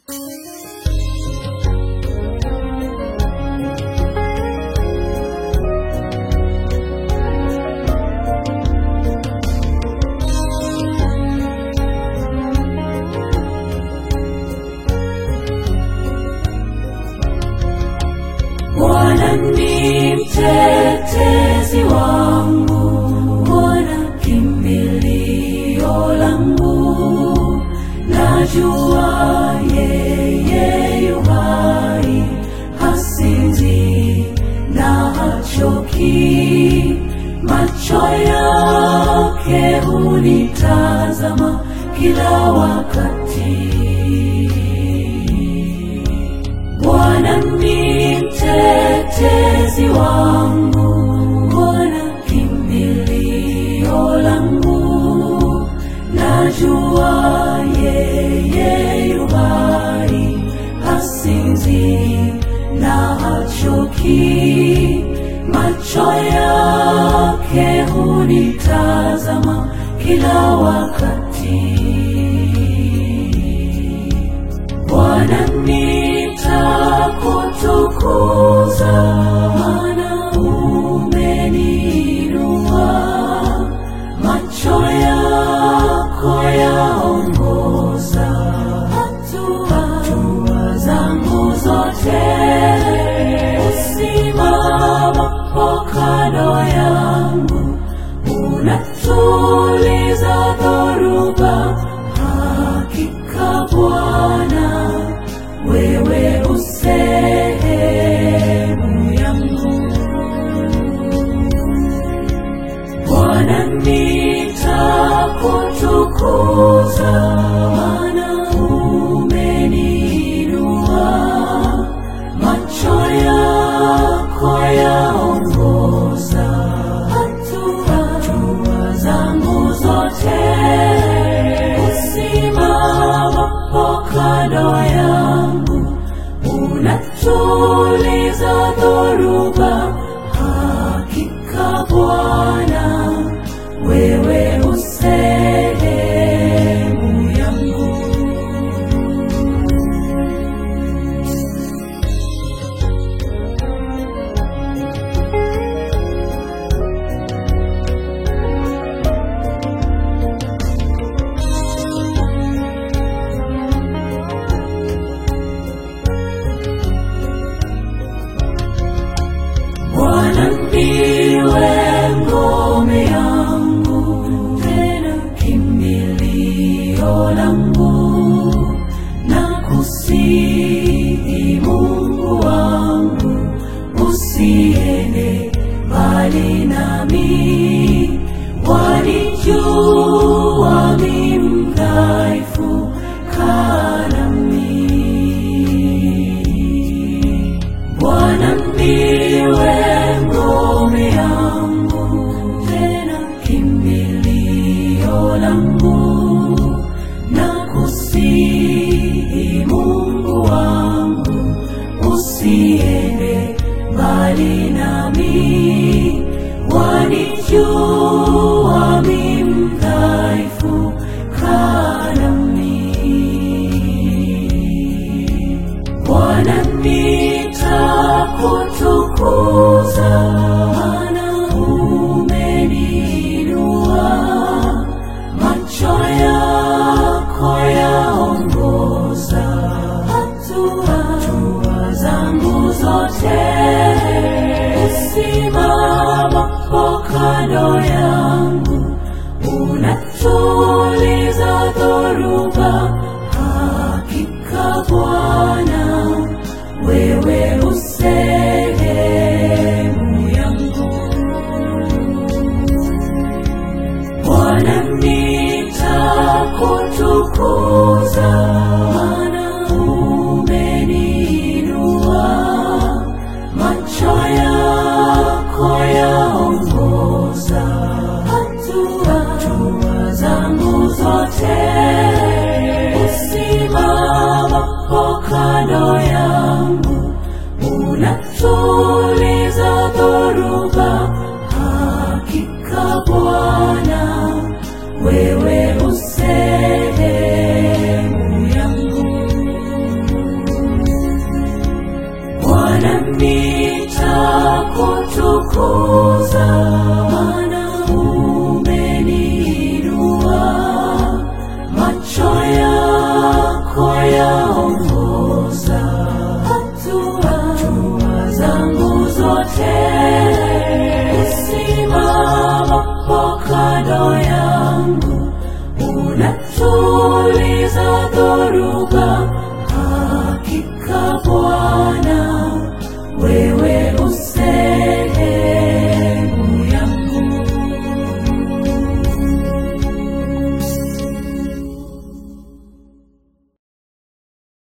Bwana ni mtetezi wangu, Bwana kimbilio langu. Najua yeye yu hai, hasinzi na hachoki. Macho yake hunitazama kila wakati. Bwana ni mtetezi wangu, Bwana kimbilio langu. Najua yeye yu hai, hasinzi na hachoki. Macho yake hunitazama kila wakati. Bwana nitakutukuza, maana umeniinua. Macho yako yaongoza hatua zangu zote. Usimamapo kando yangu, unatuliza dhoruba. Hakika Bwana, wewe usehemu yangu. Bwana nitakutukuza, maana umeniinua. Macho yako yaongoza hatua zangu zote. Usimamapo kando yangu, unatuliza dhoruba. Hakika Bwana, wewe usehemu yangu. Bwana ndiwe ngome yangu, tena kimbilio langu. Nakusihi Mungu wangu, usiende mbali nami. Wanijua mimi mdhaifu, kaa nami. Bwana ndiwe ngome yangu, tena kimbilio langu. Nakusihi Mungu wangu, usiende mbali nami. Wanijua mimi mdhaifu, kaa nami. Bwana nitakutukuza, maana umeniinua. Macho yako yaongoza hatua zangu zote. Usimamapo kando yangu, unatuliza dhoruba. Hakika Bwana, wewe usehemu yangu. Bwana nitakutukuza, maana umeniinua. Macho yako yaongoza hatua zangu zote. Usimamapo kando yangu, unatuliza dhoruba. Hakika Bwana, wewe usehemu kando